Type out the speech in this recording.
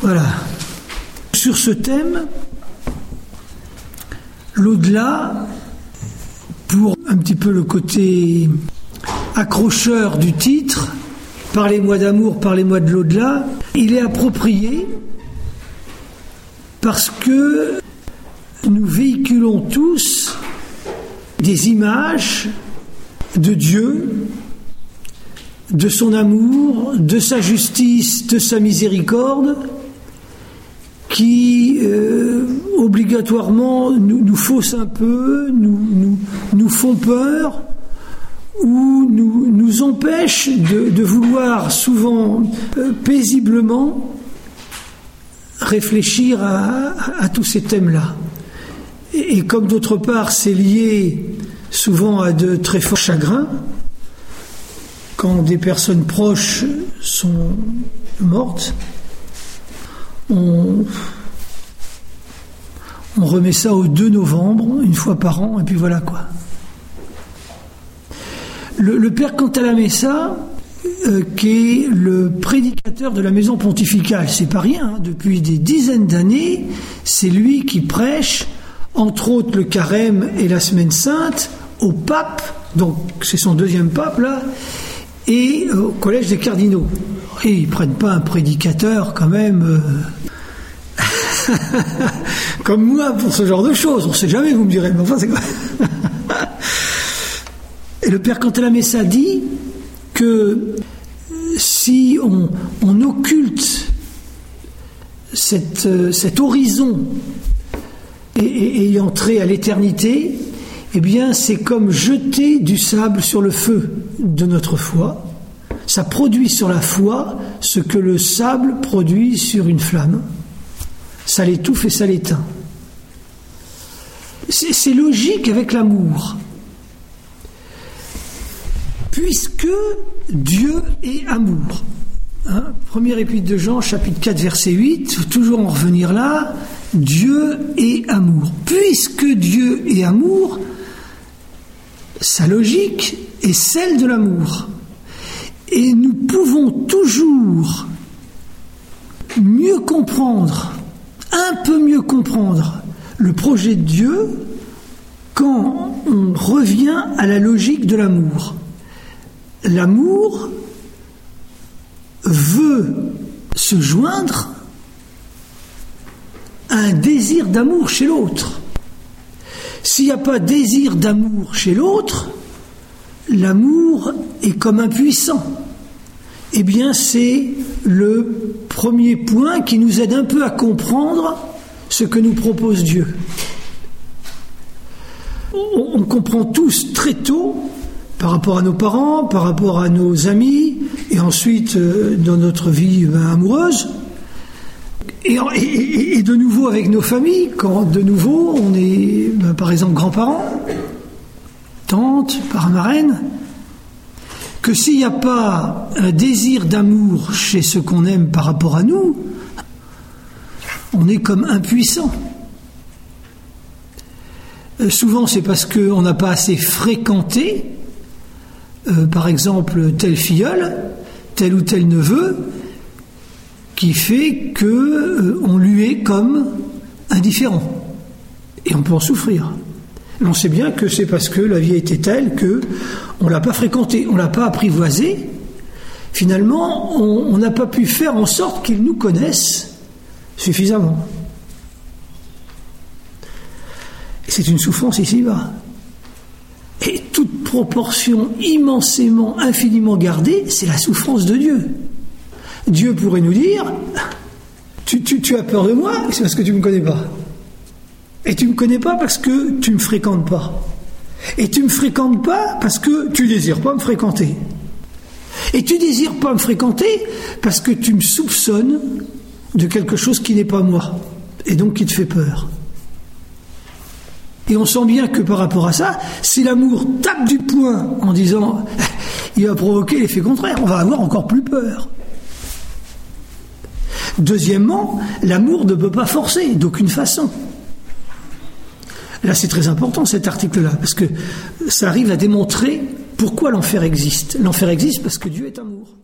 Voilà. Sur ce thème, l'au-delà, pour un petit peu le côté accrocheur du titre, Parlez-moi d'amour, parlez-moi de l'au-delà, il est approprié parce que nous véhiculons tous des images de Dieu, de son amour, de sa justice, de sa miséricorde, qui obligatoirement nous faussent un peu, nous font peur, ou nous empêchent de vouloir souvent paisiblement réfléchir à tous ces thèmes-là. Et comme d'autre part c'est lié souvent à de très forts chagrins, quand des personnes proches sont mortes, on remet ça au 2 novembre, une fois par an, et puis voilà quoi. Le père Cantalamessa, qui est le prédicateur de la maison pontificale, c'est pas rien, hein, depuis des dizaines d'années, c'est lui qui prêche, entre autres le carême et la semaine sainte, au pape, donc c'est son 2e pape là, et au collège des cardinaux. Et ils prennent pas un prédicateur quand même comme moi pour ce genre de choses, on sait jamais, vous me direz, mais enfin c'est quoi. Et le père Cantalamessa dit que si on occulte cet horizon ayant trait à l'éternité, eh bien c'est comme jeter du sable sur le feu de notre foi. Ça produit sur la foi ce que le sable produit sur une flamme. Ça l'étouffe et ça l'éteint. C'est logique avec l'amour. Puisque Dieu est amour. Hein, première épître de Jean, chapitre 4, verset 8, faut toujours en revenir là. Dieu est amour. Puisque Dieu est amour, sa logique est celle de l'amour. Et nous pouvons toujours mieux comprendre, un peu mieux comprendre le projet de Dieu quand on revient à la logique de l'amour. L'amour veut se joindre à un désir d'amour chez l'autre. S'il n'y a pas désir d'amour chez l'autre, l'amour est comme impuissant. Eh bien, c'est le premier point qui nous aide un peu à comprendre ce que nous propose Dieu. On comprend tous très tôt, par rapport à nos parents, par rapport à nos amis, et ensuite dans notre vie amoureuse, et de nouveau avec nos familles, quand de nouveau on est, par exemple, grands-parents, tantes, parents-marraines, que s'il n'y a pas un désir d'amour chez ceux qu'on aime par rapport à nous, on est comme impuissant. Souvent c'est parce qu'on n'a pas assez fréquenté par exemple tel filleul, tel ou tel neveu, qui fait qu'on lui est comme indifférent. Et on peut en souffrir. Mais on sait bien que c'est parce que la vie a été telle qu'on ne l'a pas fréquenté, on ne l'a pas apprivoisé. Finalement, on n'a pas pu faire en sorte qu'il nous connaisse suffisamment. Et c'est une souffrance ici-bas. Et toute proportion immensément, infiniment gardée, c'est la souffrance de Dieu. Dieu pourrait nous dire, tu as peur de moi, c'est parce que tu ne me connais pas. Et tu ne me connais pas parce que tu ne me fréquentes pas. Et tu ne me fréquentes pas parce que tu ne désires pas me fréquenter. Et tu ne désires pas me fréquenter parce que tu me soupçonnes de quelque chose qui n'est pas moi. Et donc qui te fait peur. Et on sent bien que par rapport à ça, si l'amour tape du poing en disant il va provoquer l'effet contraire, on va avoir encore plus peur. Deuxièmement, l'amour ne peut pas forcer d'aucune façon. Là, c'est très important cet article-là, parce que ça arrive à démontrer pourquoi l'enfer existe. L'enfer existe parce que Dieu est amour.